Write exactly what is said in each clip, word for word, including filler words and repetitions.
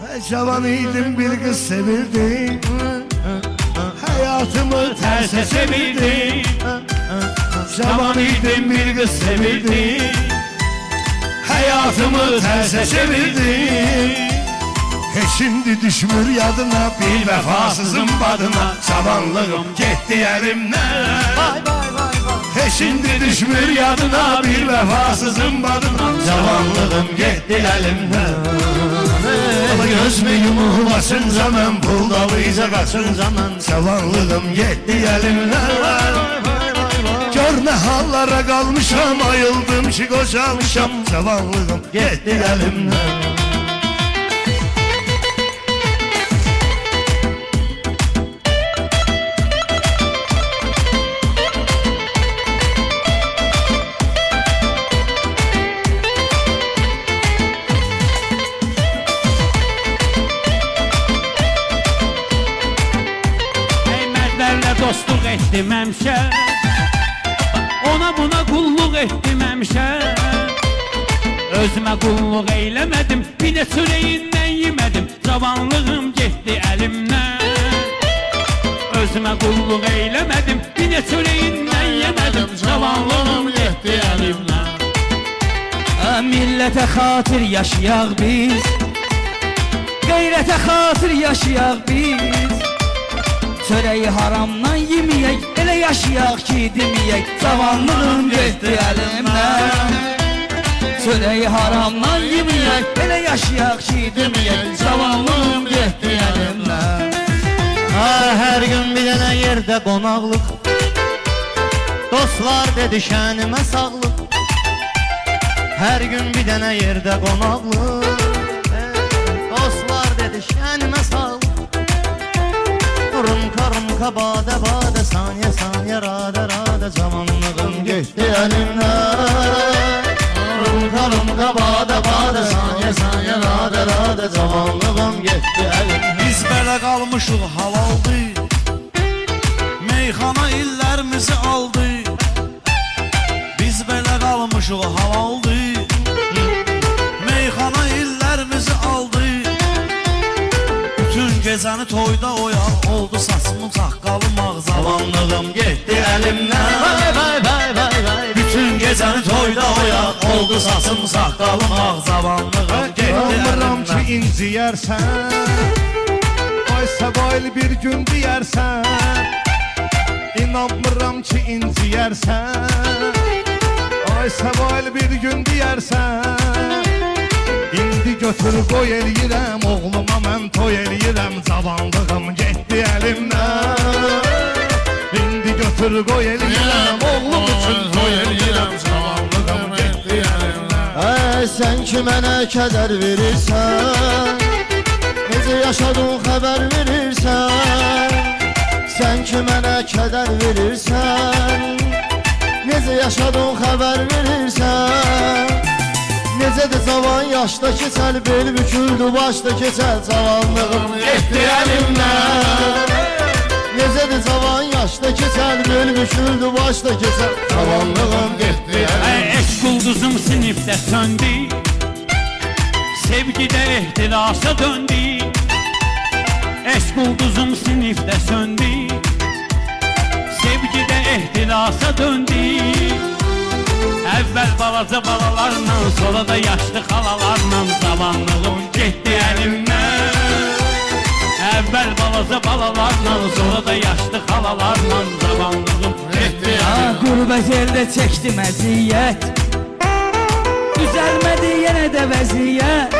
Cavan idim, bir kız sevirdim, hayatımı terse çevirdim. Cavan idim, bir kız sevirdim, hayatımı terse çevirdim. He şimdi düşmür yadına, bir vefasızın badına, cavanlığım gitti elimden. He şimdi düşmür yadına, bir vefasızın badına, cavanlığım gitti elimden. Göz mü yumulmasınca mən pul dalıca kaçınca mən, cavanlığım gitti elimden. Gör ne hallara kalmışam, ayıldım ki kocalmışam, cavanlığım gitti elimden. Dostluq etdim həmşə, ona buna qulluq etdim həmşə. Özümə qulluq eyləmədim, bir də çörəyindən yemədim, cavanlığım getdi əlimdən. Özümə qulluq eyləmədim, bir də çörəyindən yemədim, cavanlığım getdi əlimdən. Millətə xatir yaşayaq biz, qeyrətə xatir yaşayaq biz. Çörəyi haramdan yeməyək, elə yaşayaq ki deməyək, cavanlığım getdi əlimdən. Çörəyi haramdan yeməyək, elə yaşayaq ki deməyək, cavanlığım getdi əlimdən. Hər gün bir dənə yerdə qonaqlıq, dostlar dedi şənimə sağlıq. Hər gün bir dənə yerdə qonaqlıq, dostlar dedi şənimə sağlıq. Rum karım kabade bade, saniye saniye rade rade, cavanlığım gitti elimden. Rum karım kabade bade, saniye saniye rade rade, cavanlığım gitti elimden. Biz belə qalmışıq halaldı, meyxana illərimizi aldı. Biz belə qalmışıq halaldı, meyxana illərimizi aldı. Bütün gecəni toyda oyaq oldu, saçımın saqqalım ağ, cavanlığım getdi əlimdən. Vay vay vay vay vay. Bütün gecəni toyda oyaq oldu, saçım saqqalım ağ, cavanlığım getdi İnanmıram ki əlimdən. inciyərsən, ay səbaylı bir gün deyərsən. İnanmıram ki inciyərsən, ay səbaylı bir gün deyərsən. İndi götür qoy eləyirəm, oğluma mən toy eləyirəm, cavanlığım getdi əlimdən. İndi götür qoy eləyirəm, oğlum üçün toy eləyirəm, cavanlığım getdi əlimdən. Ey sen ki mənə kədər verirsən, necə yaşadın xəbər verirsən. Sen ki mənə kədər verirsən, necə yaşadın xəbər verirsən. Necə də cavan yaşda keçər, bel büküldü başda keçər, cavanlığım getdi əlimdən. Necə də cavan yaşda keçər, bel büküldü başda keçər, cavanlığım getdi əlimdən. Eşq ulduzum sinifdə söndü, sevgidə ehtirasa döndü. Eşq ulduzum sinifdə söndü, sevgidə ehtirasa döndü. Əvvəl balaca balalarla, sonra da yaşlı xalalarla, cavanlığım getdi əlimdən. Əvvəl balaca balalarla, sonra da yaşlı xalalarla, cavanlığım getdi əlimdən. Qürbət eldə çəkdim əziyyət, düzəlmədi yenə də vəziyyət.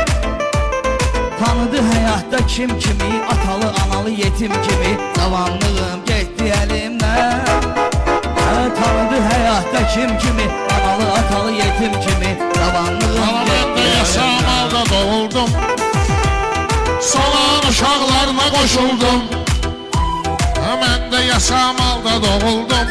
Tanıdı həyatda kim kimi, atalı analı yetim kimi, cavanlığım getdi əlimdən. Tanıdı həyatda kim kimi, analı atalı yetim kimi, cavanlığım getdi əlimdən. Yaşamalda doğuldum, solan uşaqlarına qoşuldum. Mən də yaşamalda doğuldum,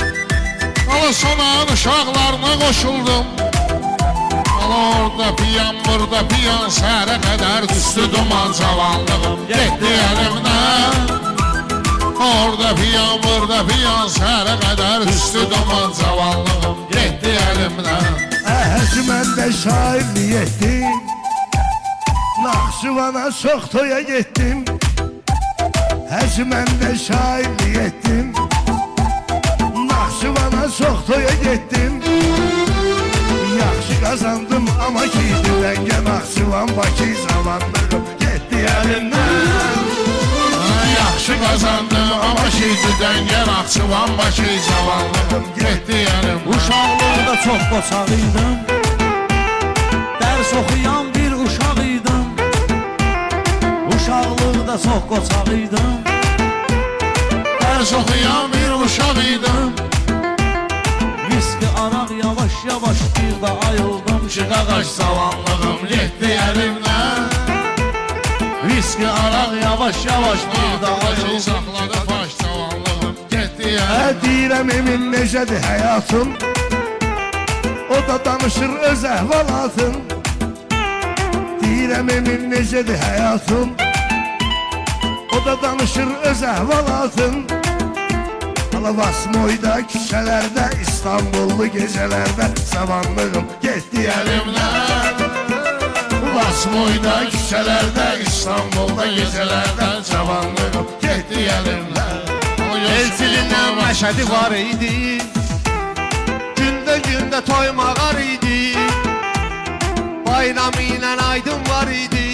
solan uşaqlarına qoşuldum. Orada piyan, burada piyan, səhərə qədər düşdü duman, cavanlığım getdi əlimdən. Orada piyan, burada piyan, səhərə qədər düşdü duman, cavanlığım getdi əlimdən. Əhəz məndə şairlik etdim, nax Naxçıvana çox toya getdim, həc mən də şairlik etdim. Naxçıvana çox toya getdim, yaxşı qazandım amma ki Düvəngə, Naxçıvan, Bakı zamanlığım getdi əlimdən. Yaxşı qazandım amma ki Düvəngə, Naxçıvan, Bakı zamanlığım getdi əlimdən. Uşaqlıqda çox qoçaq idim, dərs oxuyan bir uşaq idim. Uşaqlıqda çox qoçaq idim, Dərs oxuyan bir uşaq idim. viski araq yavaş yavaş bir də ayıldım. Qaqaş zamanlığım getdi əlimdən. Viski araq yavaş yavaş bir də ayıldım. Saxladı baş zamanlığım getdi Hə əlimdən. deyirəm emin necədir həyatım, o da danışır öz əhvalatım. Deyirəm emin necədir həyatım, o da danışır öz əhvalatım. Alavasmoyda küçələrdə, İstanbullu gecələrdə zamanlığım getdi əlimdən. Vasmoyda küçələrdə, İstanbulda gecələrdə zamanlığım getdi əlimdən. Elçilindən məşədi var idi, gündə gündə toymağar idi. Bayramı ilə aydın var idi,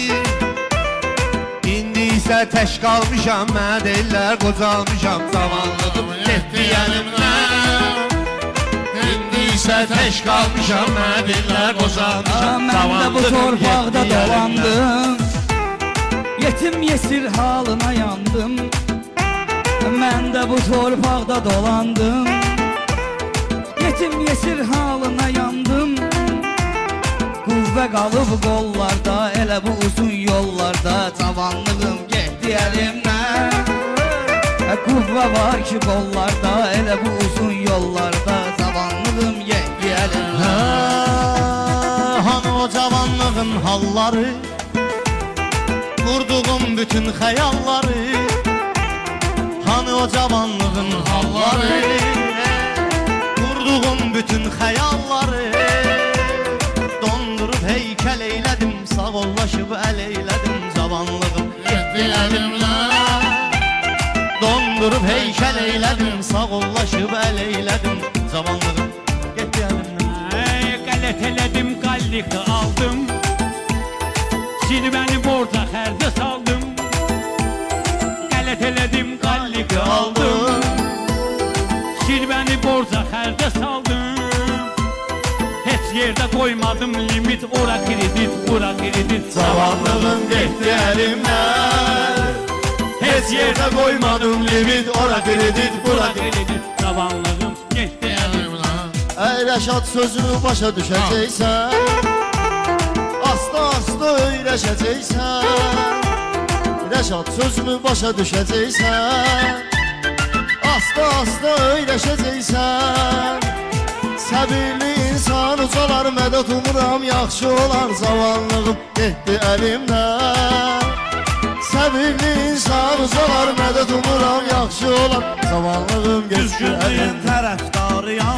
indi isə tək qalmışam. Mənə deyirlər qocalmışam, zamanlığım getdi əlimdən. İndi isə tək qalmışam, Mənə deyirlər qocalmışam, Mən də bu torpaqda dolandım, yetim yesir halına yandım. Mən də bu torpaqda dolandım, yetim yesir halına yandım. Qüvvə qalıb qollarda, elə bu uzun yollarda cavanlığım getdi əlimdən. Qüvvə var ki qollarda, elə bu uzun yollarda cavanlığım getdi əlimdən. Hani o cavanlığın halları, kurduğum bütün xəyalları. Hani o cavanlığın halları, kurduğum bütün xəyalları. Dondurup heykel eylədim, sağollaşıb əl eylədim. Cavanlığım getdi əlimdən. dondurup heykel eylədim, sağollaşıb əl eylədim. Cavanlığım getdi əlimdən. Ey, qələt elədim, qalliqi aldım, silvəni borca xərdə saldım. Qələt elədim, qalliqi aldım, silvəni borca xərdə saldım. Heç yerdə qoymadım limit, ora kredit, ora kredit. Cavanlığım getdi əlimdən. Heç yerdə qoymadım limit, ora kredit, bura kredit. kredit, zamanlığım getdi əlimdən. Ey Rəşad sözünü başa düşəcəksən, asta-asta öyrəşəcəksən. Rəşad sözünü başa düşəcəksən, asta-asta öyrəşəcəksən. Səbirli insan ucalar, mədət umuram, yaxşı olar. Zamanlığım getdi əlimdən. Səbirli insan ucalar, mədət umuram, yaxşı olar. Zamanlığım getdi Düzgünlüyün əlimdən. tərəfdarıyam,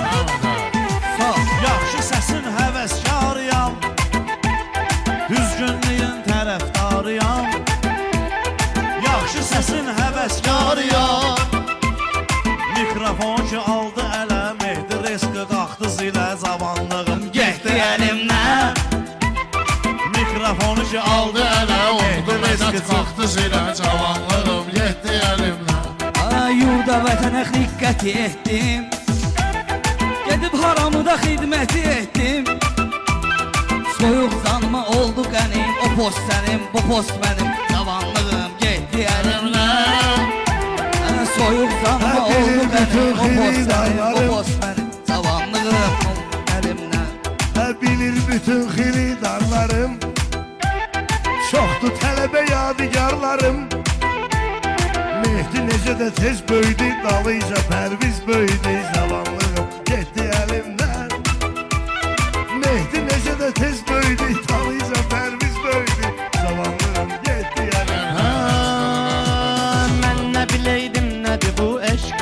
yaxşı səsin həvəskarıyam. Düzgünlüyün tərəfdarıyam, yaxşı səsin həvəskarıyam. Mikrofon ki aldı ələ, Mehdi Reski qalxdı zilə. Zamanlığım getdi əlimdən. Mikrofonu ki aldı ələ, Oldu Mehdi Reski mədət qalxdı zilə. Cavanlığım getdi əlimdən. Yurda vətənə xiqqəti etdim, gedib haramıda xidməti etdim. Soyuq canıma oldu qənim, o post sənin, bu post mənim. Cavanlığım getdi əlimdən. Soyuq canıma oldu qənim, o post sənin, bu post mənim. Cavanlığım əlimdən. Hə bilir bütün xiridarlarım, çoxdur tələbə yadigarlarım. Mehdi necə də tez böyüdü, dalıyca pərviz böyüdü. Zamanlığım getdi əlimdən. Mehdi necə də tez böyüdü, dalıyca pərviz böyüdü. Zamanlığım getdi əlimdən. Mən nə biləydim nədir bu eşq,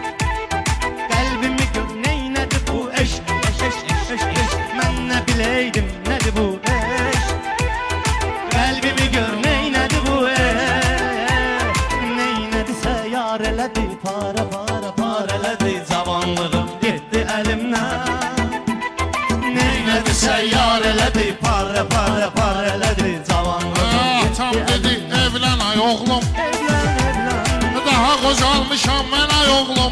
qəlbimi gör neynədir bu eşq, eşq, eşq, eşq, eşq. Mən nə biləydim nədir bu eşq, qəlbimi gör elədi, səyyar elədi, parə parə parə elədi, cavanlığım Atam dedi evlən ay oğlum, daha qocalmışam mən ay oğlum.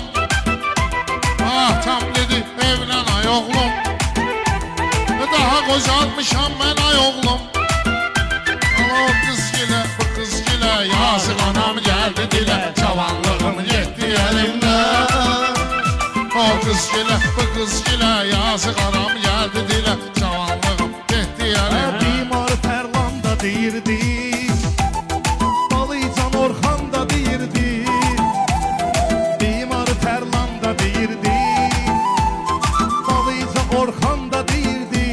Atam dedi evlən ay oğlum, daha qocalmışam mən ay oğlum. O qız gilə, bu qız gilə, yazıq anam gəldi dilə, cavanlığım getdi əlimdən. O qız gilə, bu qız gilə, yazıq anam gəldi dilə, cavanlığım getdi əlimdən. Bimar Tərlan da deyirdi, Balıcan Orxan da deyirdi, Bimar Tərlan da deyirdi, Balıcan Orxan da deyirdi.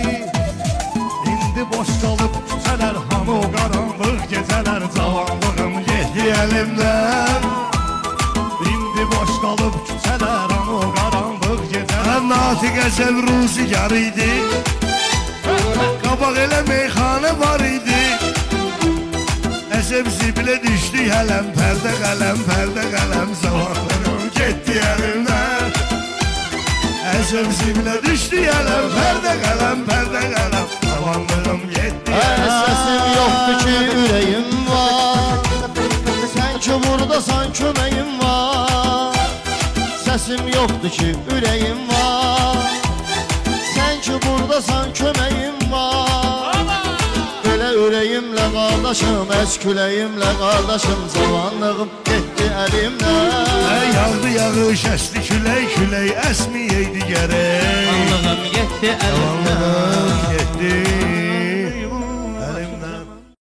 İndi boş qalıb küçələr, hanı o qaranlıq gecələr, cavanlığım getdi əlimdən. İndi boş qalıb küçələr, hanı o qaranlıq gecələr. Natiqə Zəvruzigar idi, qabaq elə meyxanə var idi. Əsəb zibilə düşdü hələm, pərdə qələm, pərdə qələm, zamanlarım getdi əlimdən. Əsəb zibilə düşdü hələm, pərdə qələm, pərdə qələm, zamanlarım getdi əlimdən. Səsim yoxdur ki ürəyim var, sən ki buradasan köməyim var. Səsim yoxdur ki ürəyim var, sən ki buradasan köməyim var. Belə ürəyimlə qardaşım, əsküləyimlə qardaşım, cavanlığım getdi əlimdən. Yağdı yağış, əsdi külək, külək əsmiyeydi gərək. Cavanlığım getdi əlimdən. Zamanlarım getdi